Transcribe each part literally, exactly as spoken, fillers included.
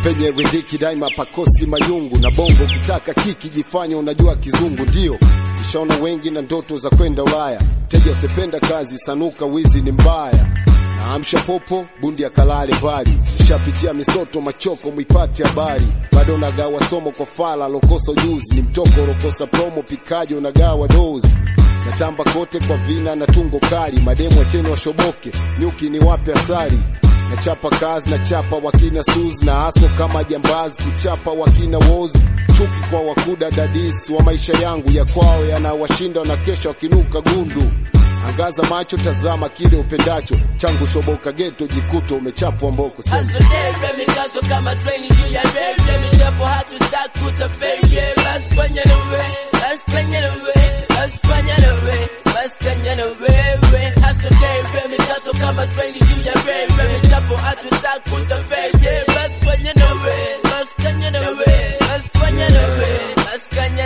penye riziki daima pakosi mayungu, na bongo kitaka kiki jifanya unajua kizungu. Ndio nishaona wengi na ndoto za kwenda Ulaya, teja usipenda kazi sanuka wizi ni mbaya. Na amsha popo bundi akalale bali, nishapitia misoto machoko muipati habari. Bado nagawa somo kwa fala lokoso juzi, ni mtoko rokosa promo pikaji unagawa dozi. Natamba kote kwa vina na tungo kali, mademu acheni washoboke nyuki ni wape asari. Nachapa kazi na chapa wakina Suzi, na aso kama jambazi kuchapa wakina Wozi. Chuki kwa wakuda dadisi wa maisha yangu, ya kwao yanawashinda na kesha wakinuka gundu. Angaza macho tazama kile upendacho, changu shoboka geto jikuto umechapwa mboko. Asodere mikazo kama training juu ya rere, michapo hatu stack kutaferi. Bas kwenye nawe, bas kwenye nawe, bas kwenye nawe, bas kwenye nawe. Asodere mikazo kama training juu ya rere, michapo hatu stack kutaferi. Bas kwenye nawe, bas kwenye nawe, bas kwenye nawe, bas kwenye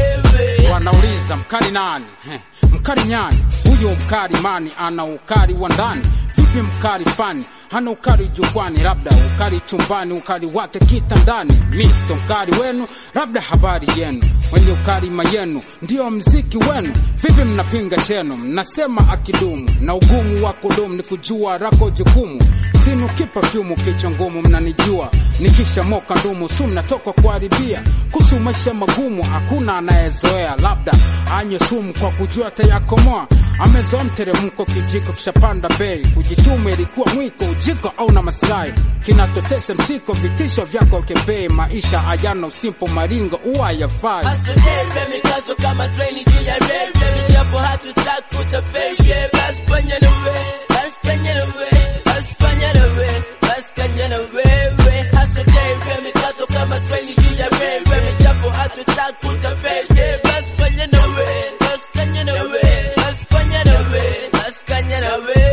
nawe. Wanauliza mkali nani? Heh, mkali nyani? Huyo mkali mani ana ukali wa ndani. Vipi mkali fani? Hana ukali jukwani, labda ukali chumbani, ukali wake kitandani. Miso mkali wenu, labda habari yenu. Wenye ukali mayenu, ndio mziki wenu. Vipi mnapinga chenu, mnasema akidumu. Na ugumu wa kudumu ni kujua rako jukumu. Sinu kipa fyumu kichwa ngumu mnanijua. Nikisha moka ndumu sumu natoka kuharibia. Kuhusu maisha magumu hakuna anayezoea, labda anywe sumu kwa kujua tayakomoa. Amezoa mteremko kijiko kishapanda bei. Kujituma ilikuwa mwiko ujiko au na maslahi. Kinatotesha msiko vitisho vyako kebei. Maisha ayana usimpo maringo uwa yafai. Asodere mikazo kama training juu ya rere, michapo hatu stack kutaferi. Bas kwenye nawe, bas kwenye nawe, bas kwenye nawe, bas kwenye nawe. Asodere mikazo kama training juu ya rere, michapo hatu stack kutaferi. Bas kwenye nawe, bas kwenye nawe, bas kwenye nawe, bas kwenye nawe.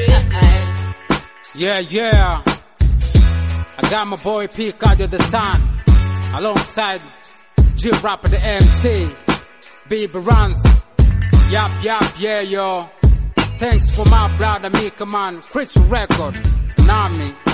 Yeah, yeah. I got my boy P. Cardio the Sun alongside G-Rapper the M C, Baby Runs. Yup, yup, yeah, yo. Thanks for my brother Mika man, Chris Record, Nami.